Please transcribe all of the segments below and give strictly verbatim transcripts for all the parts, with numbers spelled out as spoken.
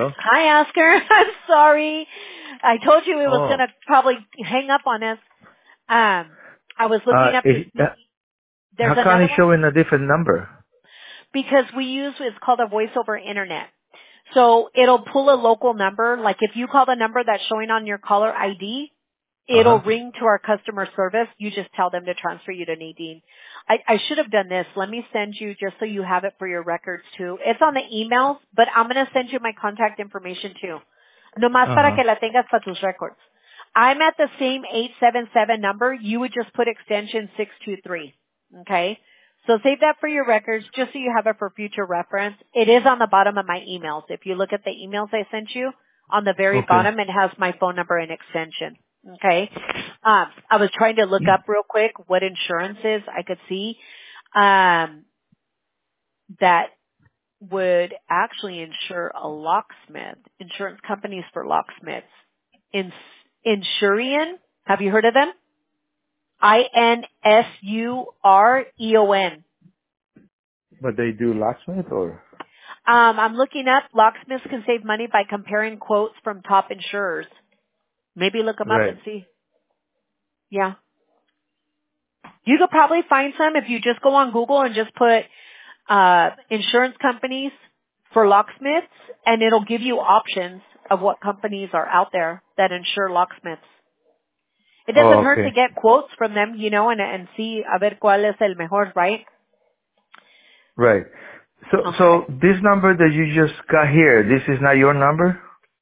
Hello? Hi, Oscar. I'm sorry. I told you it was Oh. going to probably hang up on us. Um, I was Uh, looking up to it, uh, see. There's how come another it's one showing a different number? because we use it's called a voice over internet. So it'll pull a local number. Like if you call the number that's showing on your caller I D, it'll Uh-huh. ring to our customer service. You just tell them to transfer you to Nadine. I, I should have done this. Let me send you just so you have it for your records too. It's on the emails, but I'm going to send you my contact information too. Nomás para Uh-huh. que la tengas para tus records. I'm at the same eight seven seven number. You would just put extension six two three. Okay? So save that for your records just so you have it for future reference. It is on the bottom of my emails. If you look at the emails I sent you, on the very Okay. bottom it has my phone number and extension. Okay? Um, I was trying to look up real quick what insurance is I could see um, that would actually insure a locksmith, insurance companies for locksmiths. In, Insurion, have you heard of them? I N S U R E O N. But they do locksmith or? Um, I'm looking up locksmiths can save money by comparing quotes from top insurers. Maybe look them up Right. and see. Yeah. You could probably find some if you just go on Google and just put uh insurance companies for locksmiths, and it'll give you options of what companies are out there that insure locksmiths. It doesn't Oh, hurt to okay. get quotes from them, you know, and and see a ver cuál es el mejor, right? Right. So, Okay. so this number that you just got here, this is not your number?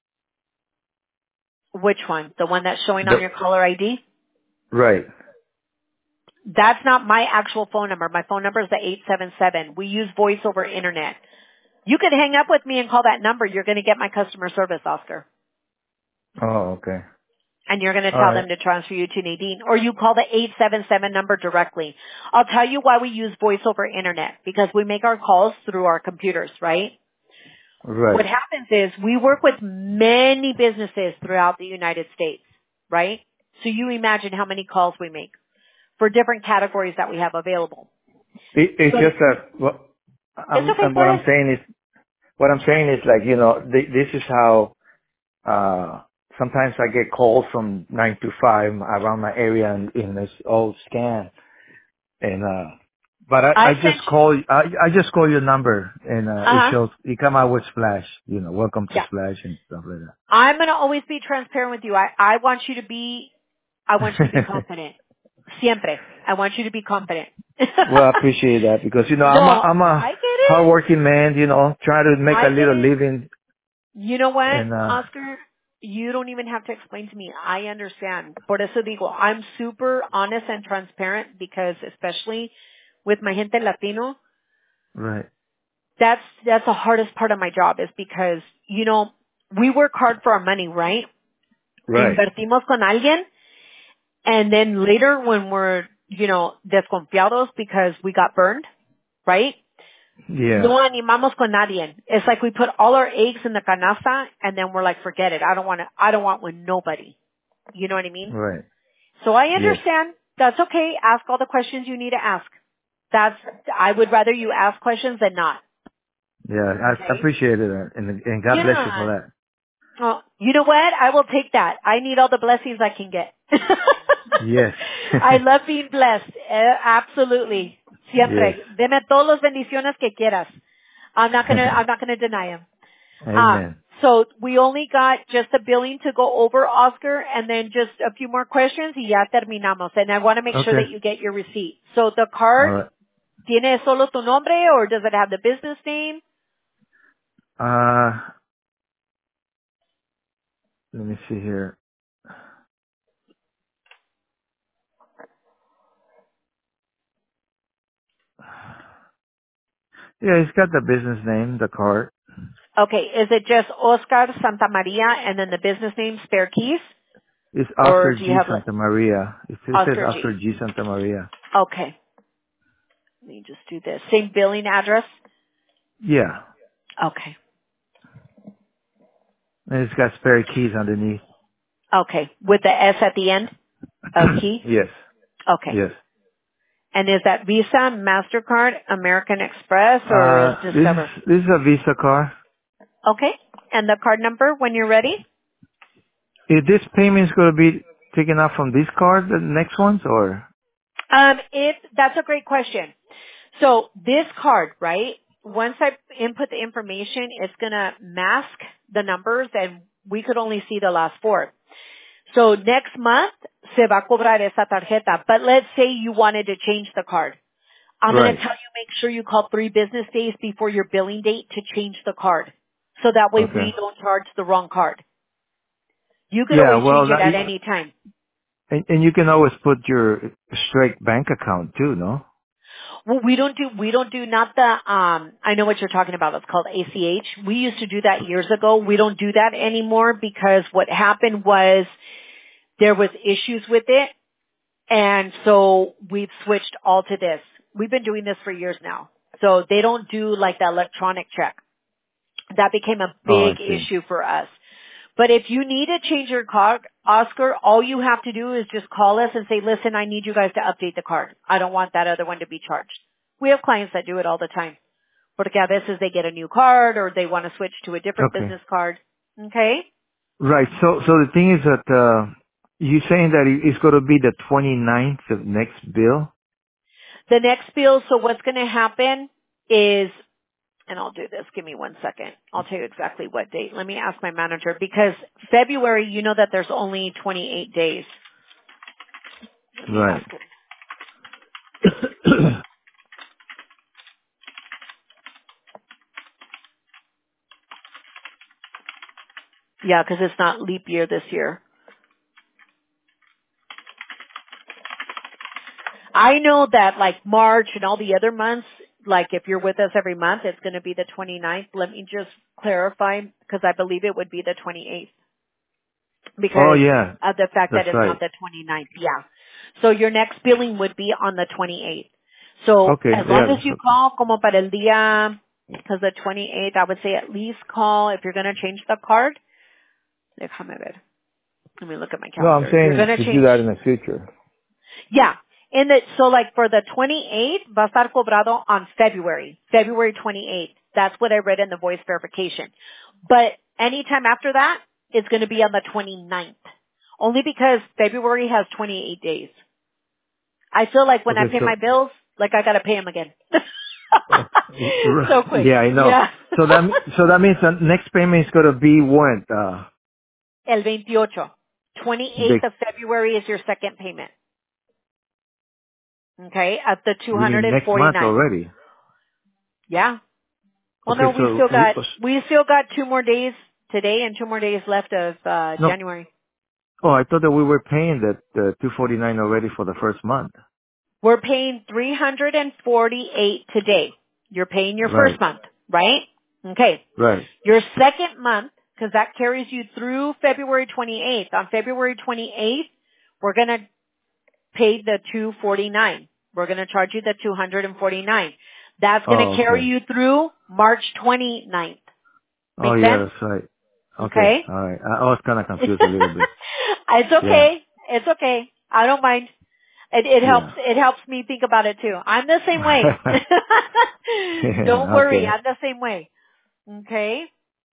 Which one? The one that's showing on The, your caller I D? right. That's not my actual phone number. My phone number is the eight seven seven. We use voice over internet. You could hang up with me and call that number. You're going to get my customer service, Oscar. Oh, okay. And you're going to All tell right. them to transfer you to Nadine. Or you call the eight seven seven number directly. I'll tell you why we use voice over internet. Because we make our calls through our computers, right? What Right. happens is we work with many businesses throughout the United States, right? So you imagine how many calls we make for different categories that we have available. It, it's So just that, what, it's I'm, okay. I'm, Go what I'm ahead. saying is, what I'm saying is like, you know, th- this is how, uh, sometimes I get calls from nine to five around my area and in this old scan. And, uh, but I, I I sent just you. call, I, I just call your number and, uh, Uh it huh. shows, you come out with Splash, you know, welcome to Yeah. Splash and stuff like I'm going to always be transparent with you. I, I want you to be, I want you to be that. confident. Siempre. I want you to be confident. Well, I appreciate that because, you know, I'm a, No, I'm a I get it. hardworking man, you know, trying to make I a get little it. living You know what, and, uh, Oscar? You don't even have to explain to me. I understand. Por eso digo, I'm super honest and transparent because especially with my gente Latino, right, that's, that's the hardest part of my job is because, you know, we work hard for our money, right? right. Invertimos con alguien and then later when we're, you know, desconfiados because we got burned, right? Yeah, No animamos con nadie. It's like we put all our eggs in the canasta and then we're like, forget it. I don't want to, I don't want with nobody. You know what I mean? right. So I Yes. understand. That's okay. Ask all the questions you need to ask. That's, I would rather you ask questions than not. Yeah, I, I Okay? appreciate it uh, and, and God bless you for Yeah. that. Oh, you know what? I will take that. I need all the blessings I can get. Yes. I love being blessed. Uh, absolutely. Yes. Siempre. Deme todas las bendiciones que quieras. I'm not gonna, I'm not gonna deny them. Um, Amen. so we only got just the billing to go over, Oscar, and then just a few more questions y ya terminamos. And I want to make sure Okay. that you get your receipt. So the All card, right. ¿tiene solo tu nombre or does it have the business name? Uh, let me see here. Yeah, it's got the business name, the card. Okay, is it just Oscar Santa Maria and then the business name Spare Keys? It's Or Oscar do you G. have like Santa Maria. It still says Oscar G? Oscar G. Santa Maria. Okay, let me just do this. Same billing address? Yeah. Okay. And it's got spare keys underneath. Okay, with the S at the end of key? Yes. Okay. Yes. And is that Visa, MasterCard, American Express, or Uh, this is, Discover? this is a Visa card. Okay. And the card number when you're ready? Is this payment is going to be taken out from this card, the next ones, or? Um, if that's a great question. So this card, right? Once I input the information, it's gonna mask the numbers, and we could only see the last four. So next month se va a cobrar esa tarjeta. But let's say you wanted to change the card. I'm gonna Right. tell you make sure you call three business days before your billing date to change the card, so that way Okay. we don't charge the wrong card. You could Yeah, always well, change it that, at any time. and, and you can always put your straight bank account too, no? Well, we don't do, we don't do not the, um, I know what you're talking about. It's called A C H. We used to do that years ago. We don't do that anymore because what happened was there was issues with it. And so we've switched all to this. We've been doing this for years now. So they don't do like the electronic check. That became a Oh, I big see. issue for us. But if you need to change your card, Oscar, all you have to do is just call us and say, listen, I need you guys to update the card. I don't want that other one to be charged. We have clients that do it all the time. Porque a veces they get a new card or they want to switch to a different Okay. business card. Okay? Right. So, so the thing is that, uh, you saying that it- it's going to be the twenty-ninth of next bill? The next bill, so what's going to happen is, and I'll do this, give me one second. I'll tell you exactly what date. Let me ask my manager because February, you know that there's only twenty-eight days. Let me Right. ask him. Yeah, because it's not leap year this year. I know that like March and all the other months, like if you're with us every month, it's going to be the twenty-ninth. Let me just clarify because I believe it would be the twenty-eighth Oh, because yeah. of the fact that That's it's not right. the twenty-ninth. Yeah. So your next billing would be on the twenty-eighth. So Okay. as long Yeah, as that's you okay. call como para el día, because the twenty-eighth, I would say at least call if you're going to change the card. Déjame ver. Let me look at my No, I'm calendar. If you're saying going to to do change, that in the future. yeah. In the, so like for the twenty-eighth, va a estar cobrado on February, February twenty-eighth. That's what I read in the voice verification. But anytime after that, it's going to be on the twenty-ninth. Only because February has twenty-eight days. I feel like when I Okay, pay so, my bills, like I got to pay them again. oh, So r- quick. yeah, I know. Yeah. So that, so that means the next payment is going to be when? Uh, El veintiocho. the, twenty-eighth of February is your second payment. Okay. At the you mean next month two forty-nine. already? Yeah. Well, no, Okay, we so, still got we- we still got two more days today and two more days left of uh no, January. oh, I thought that we were paying that, uh, two forty-nine already for the first month. We're paying three hundred forty-eight today. You're paying your Right, first month, right? Okay. right. Your second month, because that carries you through February twenty-eighth. On February twenty-eighth, we're going to pay the two forty-nine. We're going to charge you the two forty-nine. That's going to Oh, carry okay. you through March twenty-ninth. Oh, Make yeah, sense? that's right. Okay, Okay? alright. I I was kind of confused a little bit. It's Yeah, okay. It's okay. I don't mind. It, it helps. yeah. It helps me think about it too. I'm the same way. Don't worry. Okay, I'm the same way. Okay.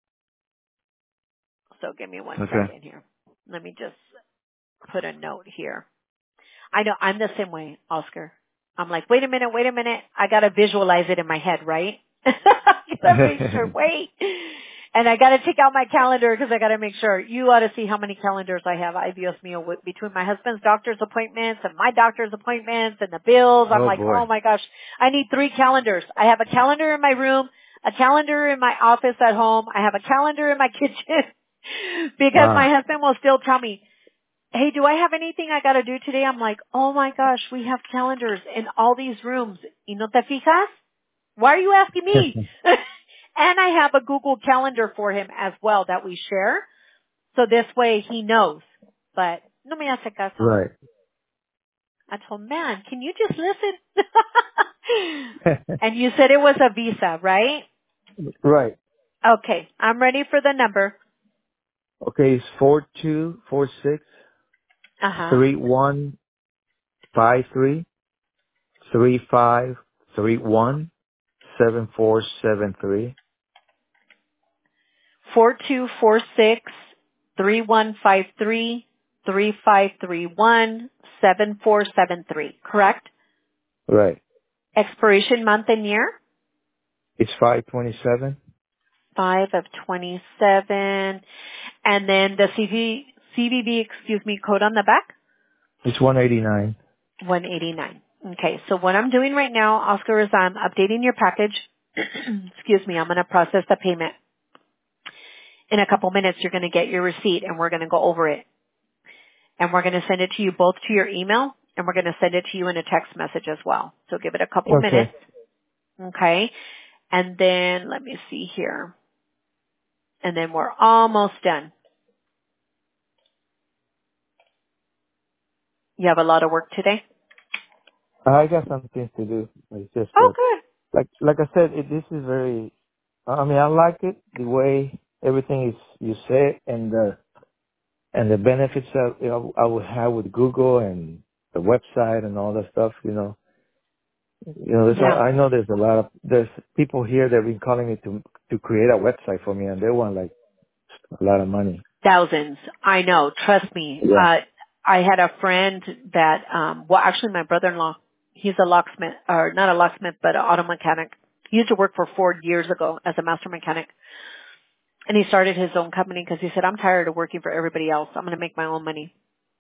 So give me one okay. second here. Let me just put a note here. I know I'm the same way, Oscar. I'm like, wait a minute, wait a minute. I gotta visualize it in my head, right? I gotta make sure. Wait. And I gotta take out my calendar because I gotta make sure. You ought to see how many calendars I have. Ay, Dios mío, with- between my husband's doctor's appointments and my doctor's appointments and the bills. I'm Oh like, boy. oh my gosh, I need three calendars. I have a calendar in my room, a calendar in my office at home. I have a calendar in my kitchen because my Wow. husband will still tell me, hey, do I have anything I got to do today? I'm like, oh my gosh, we have calendars in all these rooms. ¿Y no te fijas? Why are you asking me? And I have a Google Calendar for him as well that we share. So this way he knows. But no me hace caso. Right. I told him, man, can you just listen? And you said it was a Visa, right? Right. Okay, I'm ready for the number. Okay, it's four two four six Uh-huh. three one five three three five three one seven four seven three four two four six, three one five three, three five three one, seven four seven three, correct? Right. Expiration month and year? It's five twenty-seven. five of twenty-seven. And then the C V, C V V, excuse me, code on the back? It's one eighty-nine. one eighty-nine. Okay, so what I'm doing right now, Oscar, is I'm updating your package. Excuse me, I'm going to process the payment. In a couple minutes, you're going to get your receipt, and we're going to go over it. And we're going to send it to you both to your email, and we're going to send it to you in a text message as well. So give it a couple minutes. Okay. Okay? And then, let me see here. And then we're almost done. You have a lot of work today? I got some things to do. It's just Oh, that, good. like, like I said, it, this is very, I mean, I like it, the way everything is, you say, and the, and the benefits that, you know, I would have with Google and the website and all that stuff, you know. You know, there's a, Yeah. I know there's a lot of, there's people here that have been calling me to, to create a website for me, and they want like a lot of money. Thousands. I know. Trust me. Yeah. Uh, I had a friend that, um, well, actually my brother-in-law, he's a locksmith, or not a locksmith, but an auto mechanic. He used to work for Ford years ago as a master mechanic. And he started his own company because he said, I'm tired of working for everybody else. I'm going to make my own money.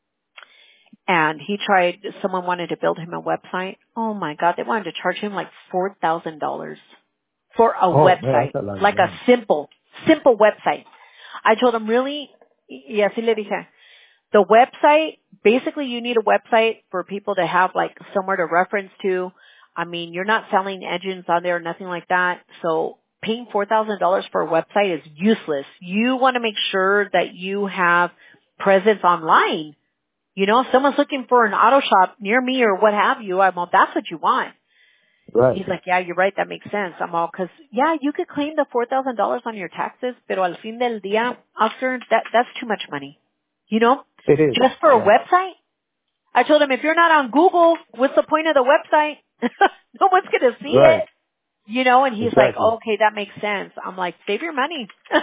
And he tried, someone wanted to build him a website. Oh my God, they wanted to charge him like four thousand dollars for a Oh, man, website. that's a lot of Like a money. simple, simple website. I told him, really? Y así le dije. The website, basically you need a website for people to have like somewhere to reference to. I mean, you're not selling engines on there, nothing like that. So paying four thousand dollars for a website is useless. You want to make sure that you have presence online. You know, if someone's looking for an auto shop near me or what have you, I'm all, that's what you want. Right. He's like, yeah, you're right. That makes sense. I'm all, cause yeah, you could claim the four thousand dollars on your taxes, pero al fin del día, Oscar, that, that's too much money. You know, It is. just for a Yeah. website? I told him, if you're not on Google, what's the point of the website? No one's going to see Right. it. You know, and he's like, Exactly. oh, okay, that makes sense. I'm like, save your money.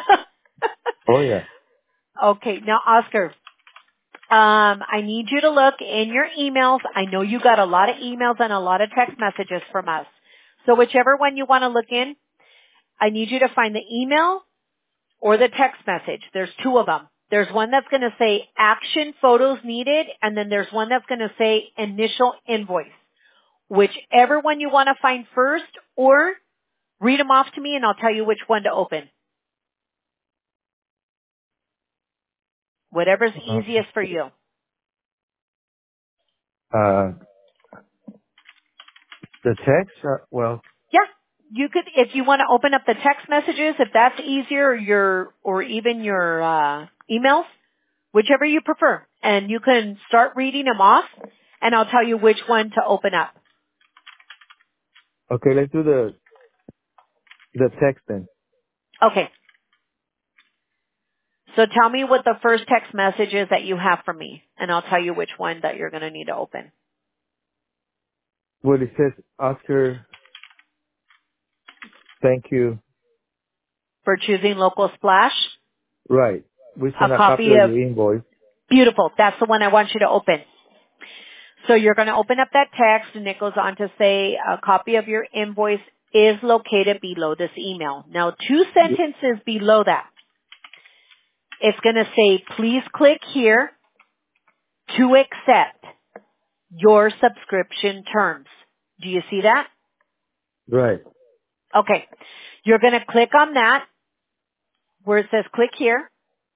Oh, yeah. Okay, now Oscar, um, I need you to look in your emails. I know you got a lot of emails and a lot of text messages from us. So whichever one you want to look in, I need you to find the email or the text message. There's two of them. There's one that's going to say action photos needed, and then there's one that's going to say initial invoice. Whichever one you want to find first, or read them off to me and I'll tell you which one to open. Whatever's Uh, easiest for you. uh, the text, uh, well, Yeah, you could, if you want to open up the text messages, if that's easier, or your, or even your, uh, emails, whichever you prefer. And you can start reading them off and I'll tell you which one to open up. okay, let's do the, the text then. Okay. So tell me what the first text message is that you have from me and I'll tell you which one that you're going to need to open. Well, it says, Oscar, thank you. For choosing Local Splash, Right. We a send a copy copy of of, your invoice. beautiful, that's the one I want you to open. So you're going to open up that text and it goes on to say a copy of your invoice is located below this email. Now two sentences below that, it's going to say please click here to accept your subscription terms. Do you see that? Right. Okay. You're going to click on that where it says click here.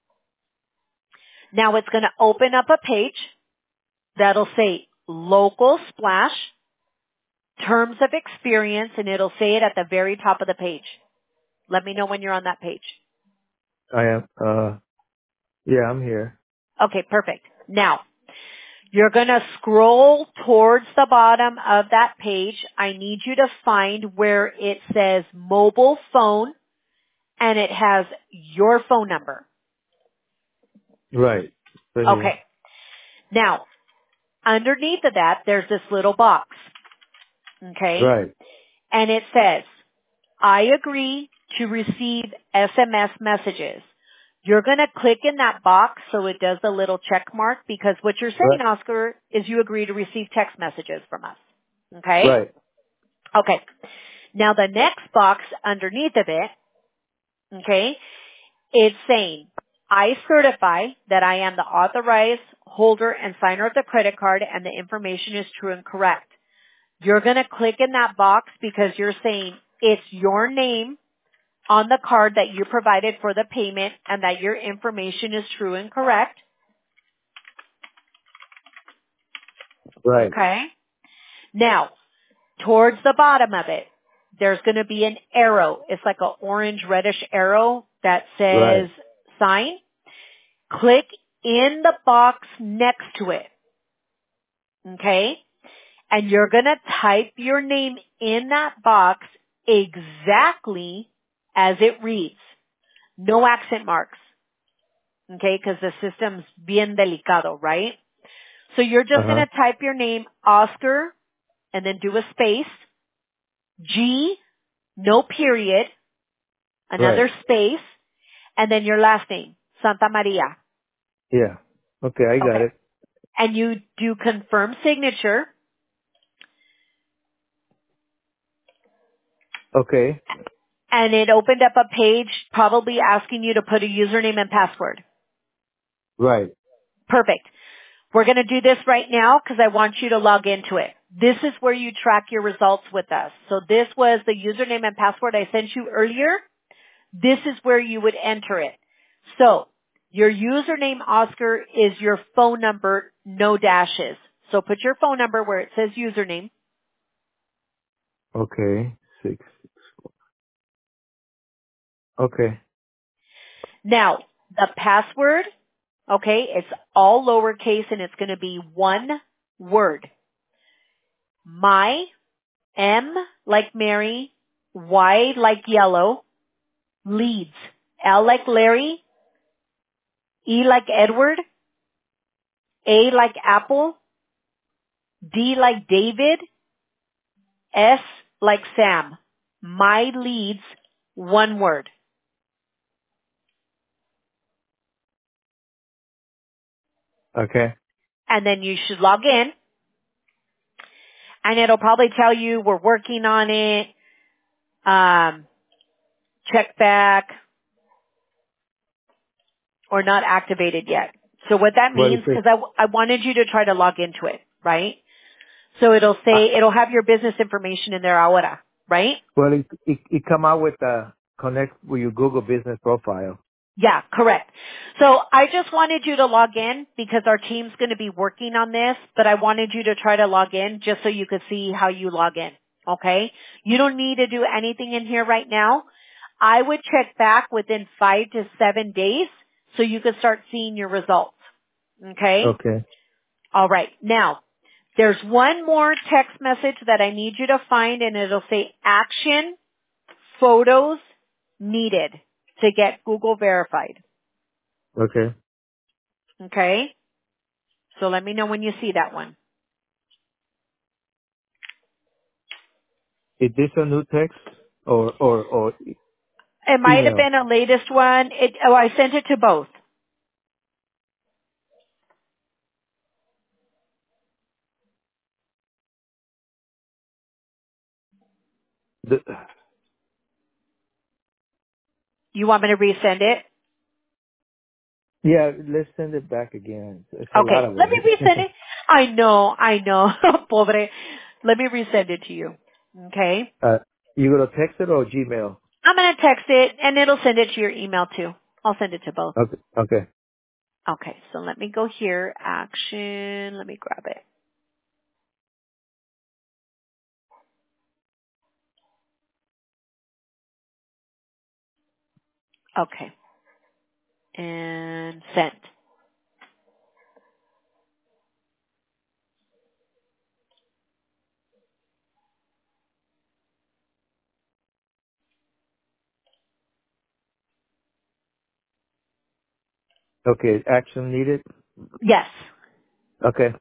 Now it's going to open up a page that'll say Local Splash Terms of Experience, and it'll say it at the very top of the page. Let me know when you're on that page. I am, uh, yeah, I'm here. Okay, perfect. Now, you're going to scroll towards the bottom of that page. I need you to find where it says mobile phone and it has your phone number. Right. Right here. Okay. Now, underneath of that, there's this little box. Okay? Right. And it says, I agree to receive S M S messages. You're going to click in that box so it does the little check mark, because what you're saying, Right. Oscar, is you agree to receive text messages from us. Okay? Right. Okay. Now the next box underneath of it, okay, it's saying, I certify that I am the authorized holder and signer of the credit card and the information is true and correct. You're going to click in that box because you're saying it's your name on the card that you provided for the payment and that your information is true and correct. Right. Okay? Now, towards the bottom of it, there's going to be an arrow. It's like an orange reddish arrow that says Right. sign. Click in the box next to it. Okay? And you're going to type your name in that box exactly as it reads. No accent marks. Okay? Because the system's bien delicado, right? So you're just going Uh-huh. to type your name, Oscar, and then do a space. G, no period, Right. another space, and then your last name, Santa Maria. Yeah. Okay, I got Okay. it. And you do confirm signature, Okay. and it opened up a page probably asking you to put a username and password. Right. Perfect. We're going to do this right now because I want you to log into it. This is where you track your results with us. So this was the username and password I sent you earlier. This is where you would enter it. So your username, Oscar, is your phone number, no dashes. So put your phone number where it says username. Okay. Six. Okay. Now, the password, okay, it's all lowercase and it's going to be one word. My, M like Mary, Y like yellow, leads. L like Larry, E like Edward, A like Apple, D like David, S like Sam. My leads, one word. Okay. And then you should log in and it'll probably tell you we're working on it, um, check back, or not activated yet. So what that What is means, it? because I, I wanted you to try to log into it, right? So it'll Uh, say, it'll have your business information in there ahora, right? well, it, it, it come out with uh connect with your Google business profile. Yeah, correct. So I just wanted you to log in because our team's going to be working on this, but I wanted you to try to log in just so you could see how you log in. Okay? You don't need to do anything in here right now. I would check back within five to seven days so you could start seeing your results. Okay? Okay. All right. Now, there's one more text message that I need you to find and it'll say action photos needed to get Google verified. Okay. Okay? So let me know when you see that one. Is this a new text or or or It might have email? been a latest one. It, oh, I sent it to both. The, You want me to resend it? yeah, let's send it back again. It's a lot Okay. of Let me them. resend it. I know, I know. Pobre. Let me resend it to you. Okay? uh, you gonna text it or Gmail? I'm going to text it and it'll send it to your email too. I'll send it to both. Okay. Okay. Okay. So let me go here. Action. Let me grab it. Okay. And send. Okay. Action needed. Yes. Okay.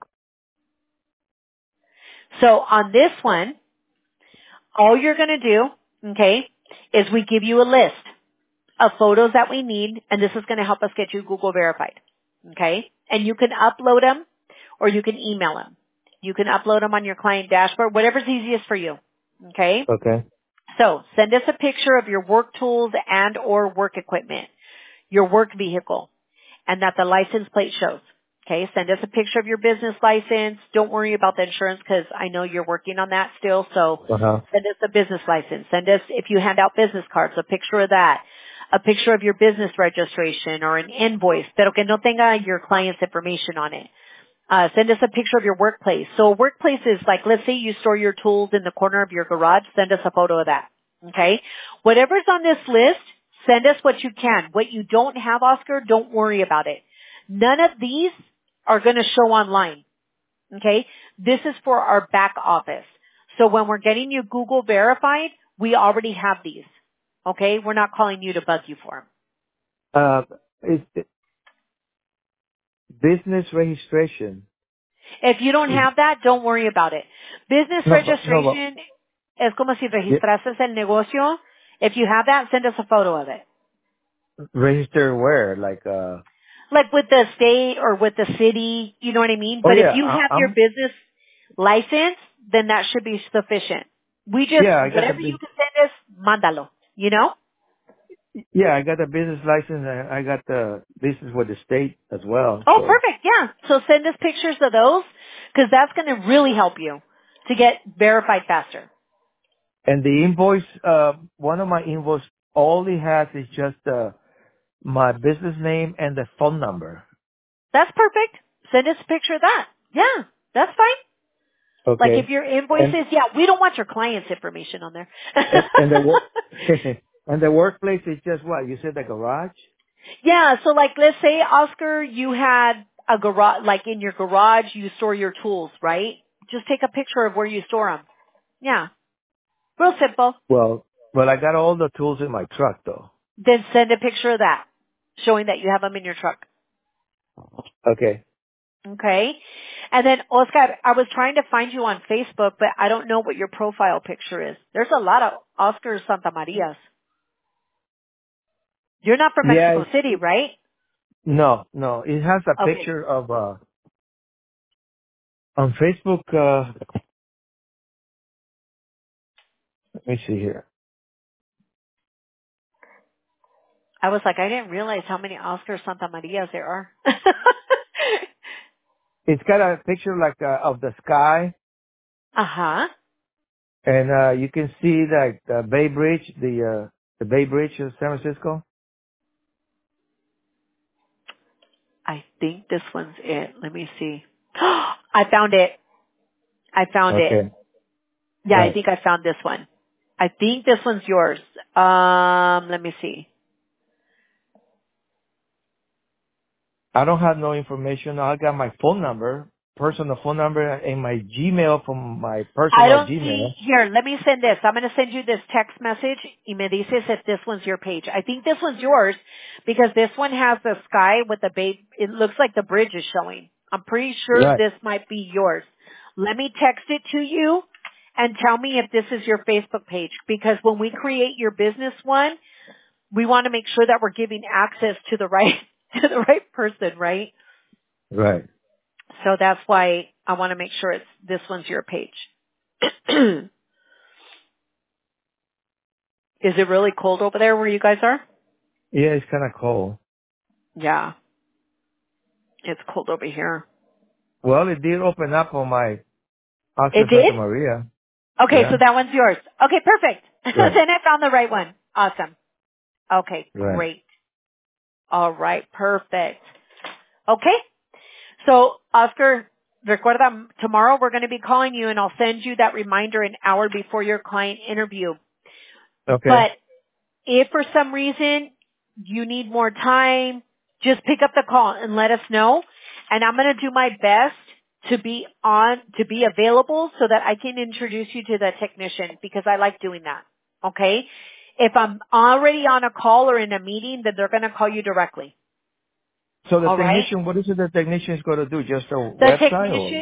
So on this one, all you're going to do, okay, is we give you a list of photos that we need, and this is going to help us get you Google verified. Okay? And you can upload them or you can email them. You can upload them on your client dashboard, whatever's easiest for you. Okay? Okay. So send us a picture of your work tools and or work equipment, your work vehicle, and that the license plate shows. Okay, send us a picture of your business license. Don't worry about the insurance because I know you're working on that still. So Uh-huh. send us a business license. Send us, if you hand out business cards, a picture of that. A picture of your business registration or an invoice, pero que no tenga your client's information on it. Uh, send us a picture of your workplace. So a workplace is like, let's say you store your tools in the corner of your garage. Send us a photo of that. Okay? Whatever's on this list, send us what you can. What you don't have, Oscar, don't worry about it. None of these are going to show online. Okay? This is for our back office. So when we're getting you Google verified, we already have these. Okay? We're not calling you to bug you for them. Uh, is it business registration? If you don't Is, have that, don't worry about it. Business no, but, no, registration es como si but, yeah, registrases el negocio. If you have that, send us a photo of it. register where? Like, uh, Like with the state or with the city, you know what I mean? oh But if yeah, you I, have your I'm, business license, then that should be sufficient. We just, yeah, I got the, whatever you bus- can send us, mándalo. You know? yeah, I got a business license and I got the business with the state as well, Oh, so. perfect. Yeah. So send us pictures of those because that's going to really help you to get verified faster. And the invoice, uh, one of my invoice, all it has is just, uh, my business name and the phone number. That's perfect. Send us a picture of that. Yeah, that's fine. Like if Okay. your And, invoices, yeah, we don't want your client's information on there. and, and the work, and the workplace is just what? You said the garage? Yeah, so like let's say, Oscar, you had a garage, like in your garage you store your tools, right? Just take a picture of where you store them. Yeah, real simple. Well, well, I got all the tools in my truck though. Then send a picture of that, showing that you have them in your truck. Okay. Okay? And then, Oscar, I was trying to find you on Facebook, but I don't know what your profile picture is. There's a lot of Oscar Santa Marias. You're not from Yeah. Mexico It's, City, right? no, no. It has a Okay. picture of, uh, on Facebook, uh, let me see here. I was like, I didn't realize how many Oscar Santa Marias there are. It's got a picture like, uh, of the sky Uh-huh. and, uh, you can see like the Bay Bridge, the, uh, the Bay Bridge of San Francisco. I think this one's it. Let me see. I found it. I found it. Okay. Yeah, I Right. think I found this one. I think this one's yours. Um, let me see. I don't have no information. I got my phone number, personal phone number, and my Gmail from my I personal don't see, Gmail. here, let me send this. I'm going to send you this text message. Y me dices if this one's your page. I think this one's yours because this one has the sky with the babe. It looks like the bridge is showing. I'm pretty sure Right. this might be yours. Let me text it to you and tell me if this is your Facebook page because when we create your business one, we want to make sure that we're giving access to the right, to the right person, right? Right. So that's why I want to make sure it's, this one's your page. Is it really cold over there where you guys are? Yeah, it's kind of cold. Yeah, it's cold over here. Well, it did open up on my Oscar It Santa did? Maria. Okay, so Yeah. that one's yours. Okay, perfect. Right. Then I found the right one. Awesome. Okay, Right. great. All right, perfect. Okay, so Oscar, recuerda, tomorrow we're going to be calling you and I'll send you that reminder an hour before your client interview. Okay. But if for some reason you need more time, just pick up the call and let us know. And I'm going to do my best to be on, to be available so that I can introduce you to the technician because I like doing that. Okay? If I'm already on a call or in a meeting, then they're going to call you directly. So the All right? technician, what is it the technician is going to do? Just a The website or? technician,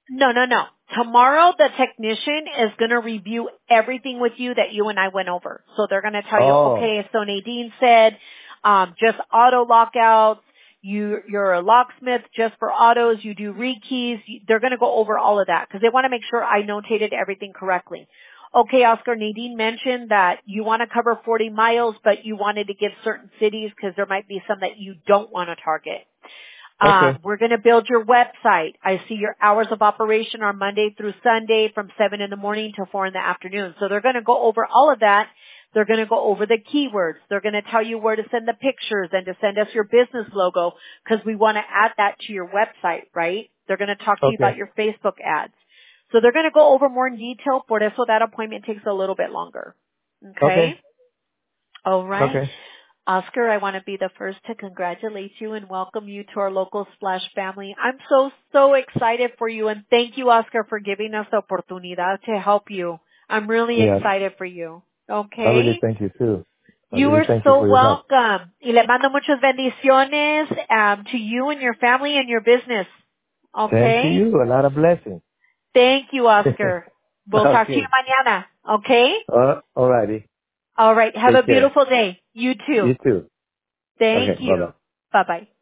No, no, no. Tomorrow the technician is going to review everything with you that you and I went over. So they're going to tell you, Oh, okay, so Nadine said, um, just auto lockouts. You, you're a locksmith just for autos. You do rekeys. You- They're going to go over all of that because they want to make sure I notated everything correctly. Okay, Oscar, Nadine mentioned that you want to cover forty miles, but you wanted to give certain cities because there might be some that you don't want to target. okay, Um, we're going to build your website. I see your hours of operation are Monday through Sunday from seven in the morning to four in the afternoon. So they're going to go over all of that. They're going to go over the keywords. They're going to tell you where to send the pictures and to send us your business logo because we want to add that to your website, right? They're going to talk to you about okay, your Facebook ads. So they're going to go over more in detail. Por eso that appointment takes a little bit longer. Okay? okay, All right. okay. Oscar, I want to be the first to congratulate you and welcome you to our local Splash family. I'm so, so excited for you and thank you, Oscar, for giving us the oportunidad to help you. I'm really Yeah, excited for you. I really Okay? thank you too. I You really are thank you so for your help. welcome. Y le mando muchas bendiciones um, to you and your family and your business. Same to Okay? you. A lot of blessings. Thank you, Oscar. We'll talk to you Okay. mañana. Okay? Uh, alrighty. All right. Have a Take care. beautiful day. You too. You too. Thank Okay. Bye bye. you. Bye-bye.